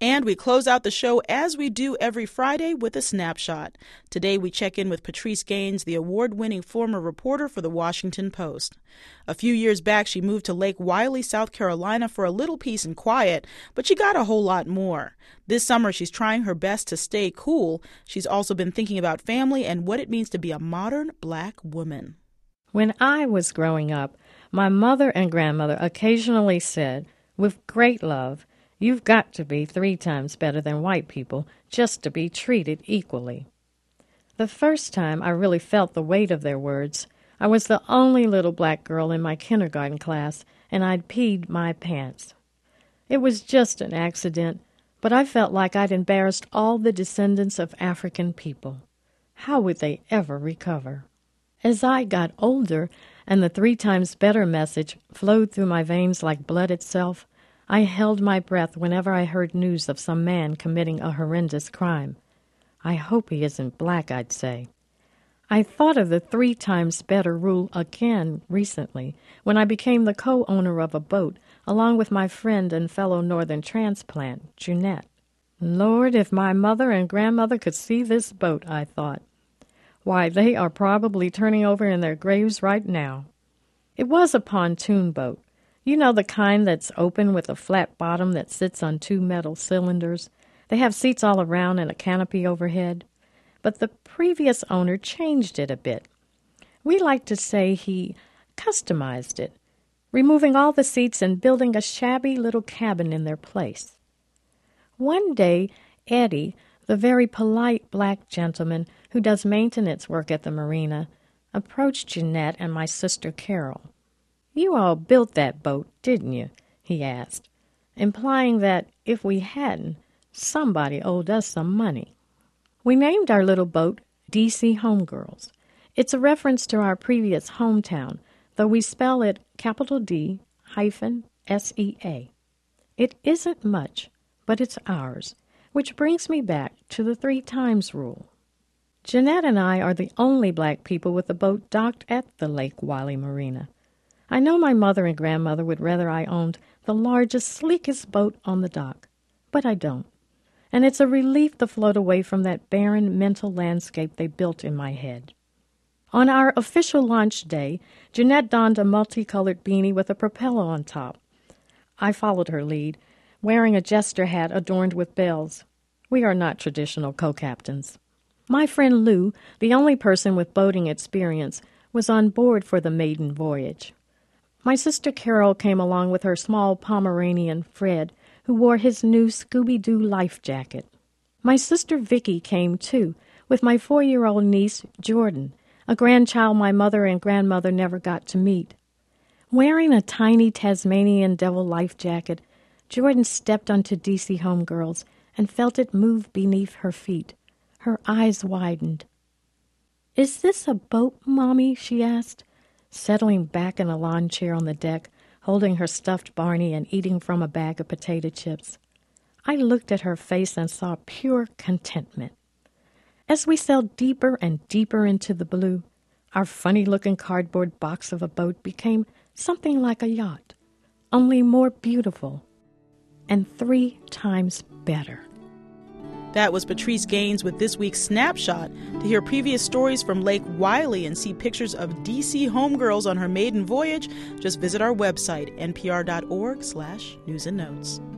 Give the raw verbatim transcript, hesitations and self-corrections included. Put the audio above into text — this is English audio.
And we close out the show as we do every Friday with a snapshot. Today we check in with Patrice Gaines, the award-winning former reporter for the Washington Post. A few years back, she moved to Lake Wylie, South Carolina for a little peace and quiet, but she got a whole lot more. This summer, she's trying her best to stay cool. She's also been thinking about family and what it means to be a modern black woman. When I was growing up, my mother and grandmother occasionally said, with great love, "You've got to be three times better than white people just to be treated equally." The first time I really felt the weight of their words, I was the only little black girl in my kindergarten class, and I'd peed my pants. It was just an accident, but I felt like I'd embarrassed all the descendants of African people. How would they ever recover? As I got older and the three times better message flowed through my veins like blood itself, I held my breath whenever I heard news of some man committing a horrendous crime. I hope he isn't black, I'd say. I thought of the three times better rule again recently when I became the co-owner of a boat along with my friend and fellow Northern transplant, Jeanette. Lord, if my mother and grandmother could see this boat, I thought. Why, they are probably turning over in their graves right now. It was a pontoon boat. You know, the kind that's open with a flat bottom that sits on two metal cylinders. They have seats all around and a canopy overhead. But the previous owner changed it a bit. We like to say he customized it, removing all the seats and building a shabby little cabin in their place. One day, Eddie, the very polite black gentleman who does maintenance work at the marina, approached Jeanette and my sister Carol. "You all built that boat, didn't you?" he asked, implying that if we hadn't, somebody owed us some money. We named our little boat D C Homegirls. It's a reference to our previous hometown, though we spell it capital D hyphen S E A. It isn't much, but it's ours, which brings me back to the three times rule. Jeanette and I are the only black people with a boat docked at the Lake Wylie Marina. I know my mother and grandmother would rather I owned the largest, sleekest boat on the dock, but I don't. And it's a relief to float away from that barren mental landscape they built in my head. On our official launch day, Jeanette donned a multicolored beanie with a propeller on top. I followed her lead, wearing a jester hat adorned with bells. We are not traditional co-captains. My friend Lou, the only person with boating experience, was on board for the maiden voyage. My sister Carol came along with her small Pomeranian, Fred, who wore his new Scooby-Doo life jacket. My sister Vicky came, too, with my four-year-old niece, Jordan, a grandchild my mother and grandmother never got to meet. Wearing a tiny Tasmanian devil life jacket, Jordan stepped onto D C Homegirls and felt it move beneath her feet. Her eyes widened. "Is this a boat, Mommy?" she asked, settling back in a lawn chair on the deck, holding her stuffed Barney and eating from a bag of potato chips. I looked at her face and saw pure contentment. As we sailed deeper and deeper into the blue, our funny-looking cardboard box of a boat became something like a yacht, only more beautiful and three times better. That was Patrice Gaines with this week's Snapshot. To hear previous stories from Lake Wylie and see pictures of D C Homegirls on her maiden voyage, just visit our website, npr dot org slash news and notes.